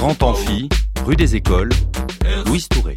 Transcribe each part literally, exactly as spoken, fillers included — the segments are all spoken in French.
Grand Amphi, rue des Écoles, Louise Touré.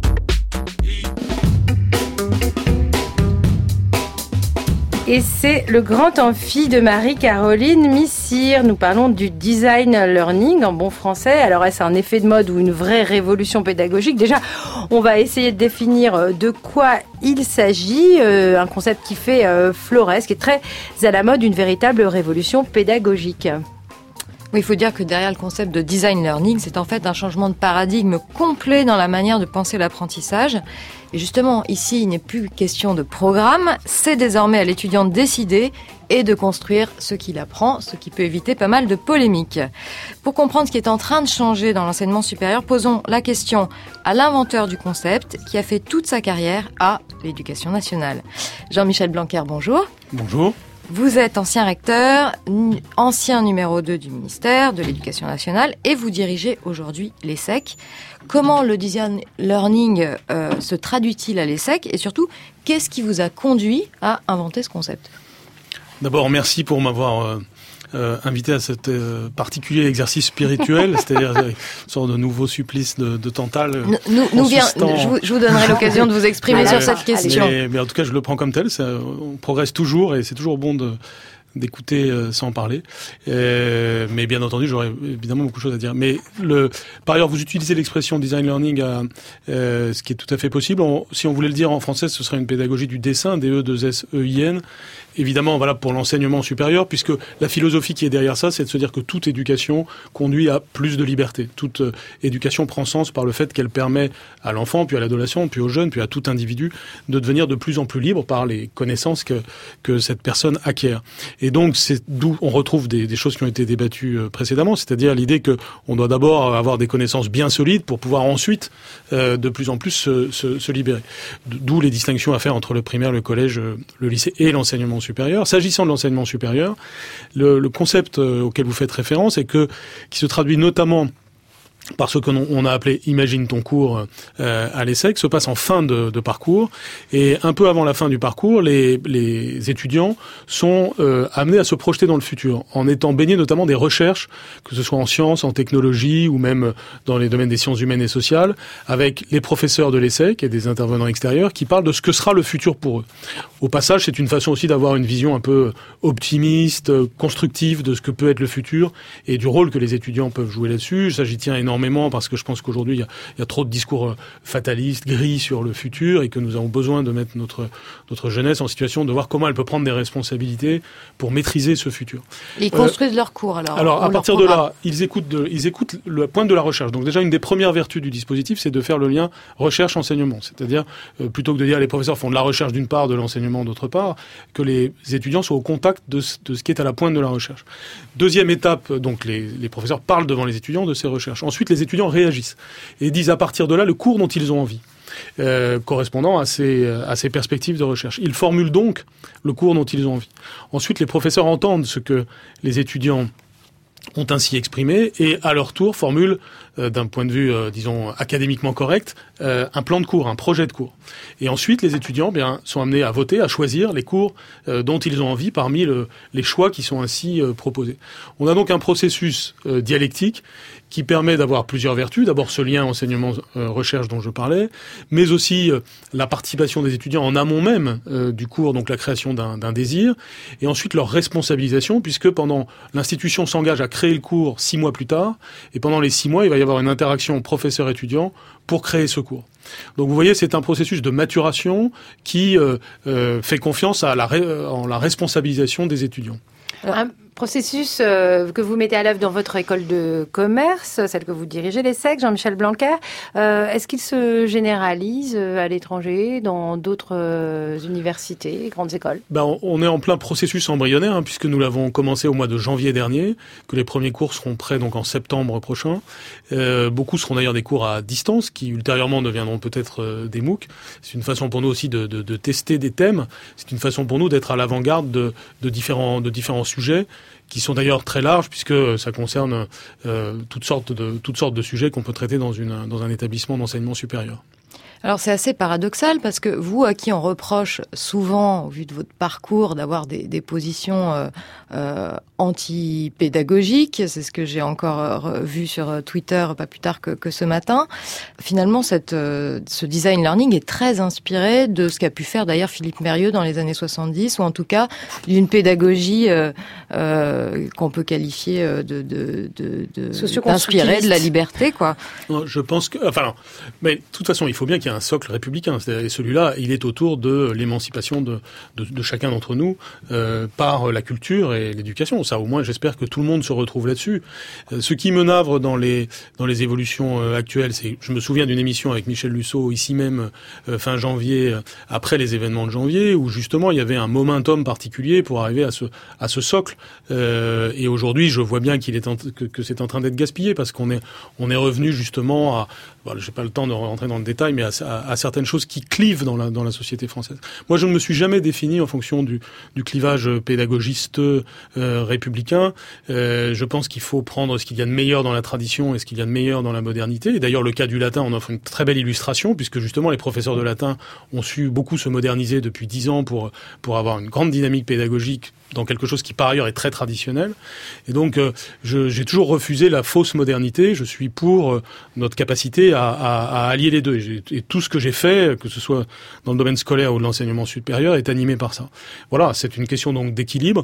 Et c'est le Grand Amphi de Marie-Caroline Missire. Nous parlons du design learning en bon français. Alors est-ce un effet de mode ou une vraie révolution pédagogique ? Déjà, on va essayer de définir de quoi il s'agit. Euh, un concept qui fait euh, florès, qui est très à la mode, une véritable révolution pédagogique. Oui, il faut dire que derrière le concept de design learning, c'est en fait un changement de paradigme complet dans la manière de penser l'apprentissage. Et justement, ici, il n'est plus question de programme, c'est désormais à l'étudiant de décider et de construire ce qu'il apprend, ce qui peut éviter pas mal de polémiques. Pour comprendre ce qui est en train de changer dans l'enseignement supérieur, posons la question à l'inventeur du concept qui a fait toute sa carrière à l'Éducation nationale. Jean-Michel Blanquer, bonjour. Bonjour. Vous êtes ancien recteur, ancien numéro deux du ministère de l'Éducation nationale et vous dirigez aujourd'hui l'E S S E C. Comment le design learning euh, se traduit-il à l'E S S E C et surtout, qu'est-ce qui vous a conduit à inventer ce concept ? D'abord, merci pour m'avoir euh, euh, invité à cet euh, particulier exercice spirituel, c'est-à-dire une sorte de nouveau supplice de, de Tantale. Nous, nous vient, je, vous, je vous donnerai l'occasion de vous exprimer sur cette question. Mais, mais en tout cas, je le prends comme tel. Ça, on progresse toujours et c'est toujours bon de d'écouter euh, sans parler. Euh, mais bien entendu, j'aurais évidemment beaucoup de choses à dire. Mais le, par ailleurs, vous utilisez l'expression design learning, à, euh, ce qui est tout à fait possible. On, si on voulait le dire en français, ce serait une pédagogie du dessin, D E deux S E I N. Évidemment, voilà, pour l'enseignement supérieur, puisque la philosophie qui est derrière ça, c'est de se dire que toute éducation conduit à plus de liberté. Toute euh, éducation prend sens par le fait qu'elle permet à l'enfant, puis à l'adolescent, puis aux jeunes, puis à tout individu de devenir de plus en plus libre par les connaissances que, que cette personne acquiert. Et donc, c'est d'où on retrouve des, des choses qui ont été débattues euh, précédemment, c'est-à-dire l'idée que on doit d'abord avoir des connaissances bien solides pour pouvoir ensuite, euh, de plus en plus, se, se, se libérer. D'où les distinctions à faire entre le primaire, le collège, le lycée et l'enseignement supérieur. S'agissant de l'enseignement supérieur, le, le concept euh, auquel vous faites référence est que qui se traduit notamment par ce qu'on on a appelé « Imagine ton cours euh, » à l'E S S E C, se passe en fin de, de parcours. Et un peu avant la fin du parcours, les, les étudiants sont euh, amenés à se projeter dans le futur, en étant baignés notamment des recherches, que ce soit en sciences, en technologie, ou même dans les domaines des sciences humaines et sociales, avec les professeurs de l'E S S E C et des intervenants extérieurs qui parlent de ce que sera le futur pour eux. Au passage, c'est une façon aussi d'avoir une vision un peu optimiste, constructive de ce que peut être le futur, et du rôle que les étudiants peuvent jouer là-dessus. Ça, j'y tiens énormément parce que je pense qu'aujourd'hui, il y a, il y a trop de discours fatalistes, gris sur le futur et que nous avons besoin de mettre notre, notre jeunesse en situation de voir comment elle peut prendre des responsabilités pour maîtriser ce futur. Et ils construisent euh, leur cours, alors Alors, à partir de là, ils écoutent, de, ils écoutent le point de la recherche. Donc déjà, une des premières vertus du dispositif, c'est de faire le lien recherche-enseignement. C'est-à-dire, euh, plutôt que de dire les professeurs font de la recherche d'une part, de l'enseignement d'autre part, que les étudiants soient au contact de, de ce qui est à la pointe de la recherche. Deuxième étape, donc les, les professeurs parlent devant les étudiants de ces recherches. Ensuite, les étudiants réagissent et disent à partir de là le cours dont ils ont envie, euh, correspondant à ces, à ces perspectives de recherche. Ils formulent donc le cours dont ils ont envie. Ensuite, les professeurs entendent ce que les étudiants ont ainsi exprimé et à leur tour formulent, euh, d'un point de vue, euh, disons, académiquement correct, euh, un plan de cours, un projet de cours. Et ensuite, les étudiants bien, sont amenés à voter, à choisir les cours euh, dont ils ont envie parmi le, les choix qui sont ainsi euh, proposés. On a donc un processus euh, dialectique qui permet d'avoir plusieurs vertus. D'abord, ce lien enseignement-recherche dont je parlais, mais aussi euh, la participation des étudiants en amont même euh, du cours, donc la création d'un, d'un désir, et ensuite leur responsabilisation, puisque pendant l'institution s'engage à créer le cours six mois plus tard, et pendant les six mois, il va y avoir une interaction professeur-étudiant pour créer ce cours. Donc vous voyez, c'est un processus de maturation qui euh, euh, fait confiance à la, ré- en la responsabilisation des étudiants. Un processus euh, que vous mettez à l'œuvre dans votre école de commerce, celle que vous dirigez, l'E S S E C, Jean-Michel Blanquer. Euh, est-ce qu'il se généralise à l'étranger, dans d'autres euh, universités, grandes écoles ? Ben, on est en plein processus embryonnaire, hein, puisque nous l'avons commencé au mois de janvier dernier, que les premiers cours seront prêts donc en septembre prochain. Euh, beaucoup seront d'ailleurs des cours à distance, qui ultérieurement deviendront peut-être euh, des MOOC. C'est une façon pour nous aussi de, de, de tester des thèmes. C'est une façon pour nous d'être à l'avant-garde de, de différents, de différents sujets, qui sont d'ailleurs très larges, puisque ça concerne euh, toutes sortes de toutes sortes de sujets qu'on peut traiter dans une dans un établissement d'enseignement supérieur. Alors c'est assez paradoxal parce que vous, à qui on reproche souvent, au vu de votre parcours, d'avoir des, des positions euh, euh, anti-pédagogiques, c'est ce que j'ai encore euh, vu sur Twitter pas plus tard que, que ce matin, finalement cette, euh, ce design learning est très inspiré de ce qu'a pu faire d'ailleurs Philippe Mérieux dans les années soixante-dix, ou en tout cas d'une pédagogie euh, euh, qu'on peut qualifier de, de, de, de d'inspirée de la liberté, quoi. Non, je pense que, enfin, non. Mais de toute façon, il faut bien qu'il y ait un socle républicain. Et celui-là, il est autour de l'émancipation de, de, de chacun d'entre nous euh, par la culture et l'éducation. Ça, au moins, j'espère que tout le monde se retrouve là-dessus. Euh, ce qui me navre dans les dans les évolutions euh, actuelles, c'est, je me souviens d'une émission avec Michel Lussot ici même euh, fin janvier, euh, après les événements de janvier, où justement il y avait un momentum particulier pour arriver à ce à ce socle. Euh, et aujourd'hui, je vois bien qu'il est en, que, que c'est en train d'être gaspillé parce qu'on est on est revenu justement à, bon, j'ai pas le temps de rentrer dans le détail, mais à, à, à certaines choses qui clivent dans la dans la société française. Moi, je ne me suis jamais défini en fonction du du clivage pédagogiste euh, républicain. Euh, je pense qu'il faut prendre ce qu'il y a de meilleur dans la tradition et ce qu'il y a de meilleur dans la modernité. Et d'ailleurs, le cas du latin en offre une très belle illustration, puisque justement les professeurs de latin ont su beaucoup se moderniser depuis dix ans pour pour avoir une grande dynamique pédagogique dans quelque chose qui par ailleurs est très traditionnel. Et donc euh, je, j'ai toujours refusé la fausse modernité. Je suis pour euh, notre capacité à, à, à allier les deux. Et, j'ai, et tout ce que j'ai fait, que ce soit dans le domaine scolaire ou de l'enseignement supérieur, est animé par ça. Voilà, c'est une question donc d'équilibre.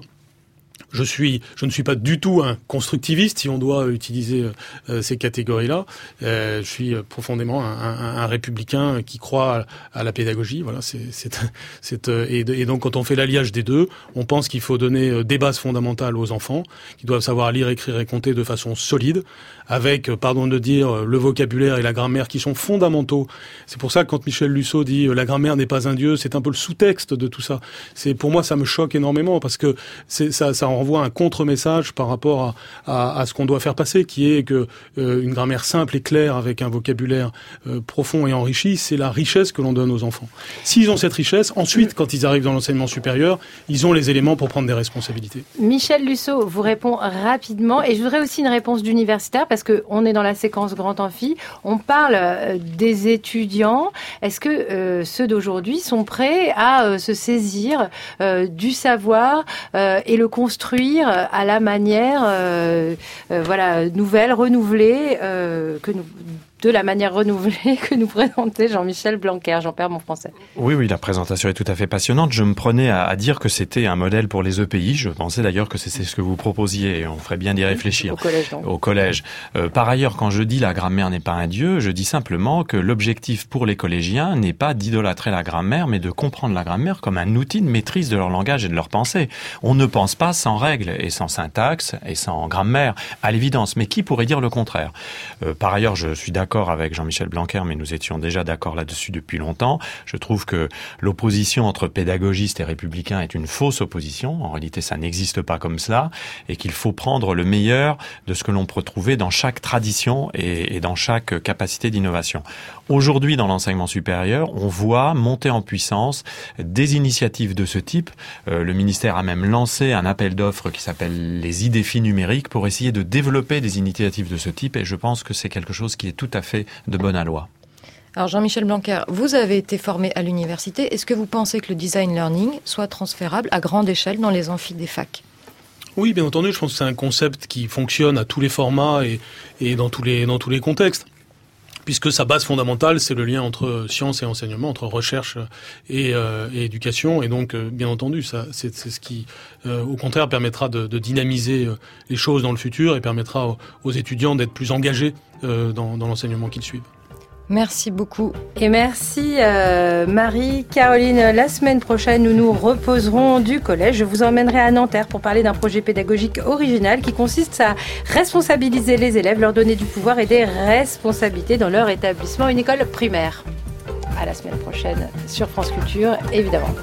Je suis, je ne suis pas du tout un constructiviste, si on doit utiliser euh, ces catégories-là. Euh, je suis profondément un, un, un républicain qui croit à, à la pédagogie. Voilà, c'est, c'est, c'est et, et donc quand on fait l'alliage des deux, on pense qu'il faut donner des bases fondamentales aux enfants, qui doivent savoir lire, écrire et compter de façon solide, avec, pardon de dire, le vocabulaire et la grammaire qui sont fondamentaux. C'est pour ça que quand Michel Lussot dit la grammaire n'est pas un dieu, c'est un peu le sous-texte de tout ça. C'est pour moi ça me choque énormément parce que c'est ça, ça renvoie un contre-message par rapport à, à, à ce qu'on doit faire passer, qui est que euh, une grammaire simple et claire avec un vocabulaire euh, profond et enrichi, c'est la richesse que l'on donne aux enfants. S'ils ont cette richesse, ensuite, quand ils arrivent dans l'enseignement supérieur, ils ont les éléments pour prendre des responsabilités. Michel Lussot vous répond rapidement, et je voudrais aussi une réponse d'universitaire, parce qu'on est dans la séquence Grand Amphi, on parle des étudiants. Est-ce que euh, ceux d'aujourd'hui sont prêts à euh, se saisir euh, du savoir euh, et le construire à la manière euh, euh, voilà, nouvelle, renouvelée, euh, que nous, de la manière renouvelée que nous présentait Jean-Michel Blanquer. J'en perds mon français. Oui, oui, la présentation est tout à fait passionnante. Je me prenais à, à dire que c'était un modèle pour les E P I. Je pensais d'ailleurs que c'est, c'est ce que vous proposiez et on ferait bien d'y réfléchir. Au collège, donc. Au collège. Euh, par ailleurs, quand je dis la grammaire n'est pas un dieu, je dis simplement que l'objectif pour les collégiens n'est pas d'idolâtrer la grammaire, mais de comprendre la grammaire comme un outil de maîtrise de leur langage et de leur pensée. On ne pense pas sans règles et sans syntaxe et sans grammaire, à l'évidence. Mais qui pourrait dire le contraire ? euh, Par ailleurs, je suis d'accord avec Jean-Michel Blanquer, mais nous étions déjà d'accord là-dessus depuis longtemps. Je trouve que l'opposition entre pédagogistes et républicains est une fausse opposition. En réalité, ça n'existe pas comme cela, et qu'il faut prendre le meilleur de ce que l'on peut trouver dans chaque tradition et, et dans chaque capacité d'innovation. Aujourd'hui, dans l'enseignement supérieur, on voit monter en puissance des initiatives de ce type. Euh, le ministère a même lancé un appel d'offres qui s'appelle les idéfis numériques pour essayer de développer des initiatives de ce type, et je pense que c'est quelque chose qui est tout à fait de bonne aloi. Alors Jean-Michel Blanquer, vous avez été formé à l'université. Est-ce que vous pensez que le design learning soit transférable à grande échelle dans les amphis des facs ? Oui, bien entendu. Je pense que c'est un concept qui fonctionne à tous les formats et, et dans tous les dans tous les contextes, puisque sa base fondamentale, c'est le lien entre science et enseignement, entre recherche et, euh, et éducation. Et donc, euh, bien entendu, ça, c'est, c'est ce qui, euh, au contraire, permettra de, de dynamiser les choses dans le futur et permettra aux, aux étudiants d'être plus engagés euh, dans, dans l'enseignement qu'ils suivent. Merci beaucoup. Et merci euh, Marie-Caroline. La semaine prochaine, nous nous reposerons du collège. Je vous emmènerai à Nanterre pour parler d'un projet pédagogique original qui consiste à responsabiliser les élèves, leur donner du pouvoir et des responsabilités dans leur établissement, une école primaire. À la semaine prochaine sur France Culture, évidemment.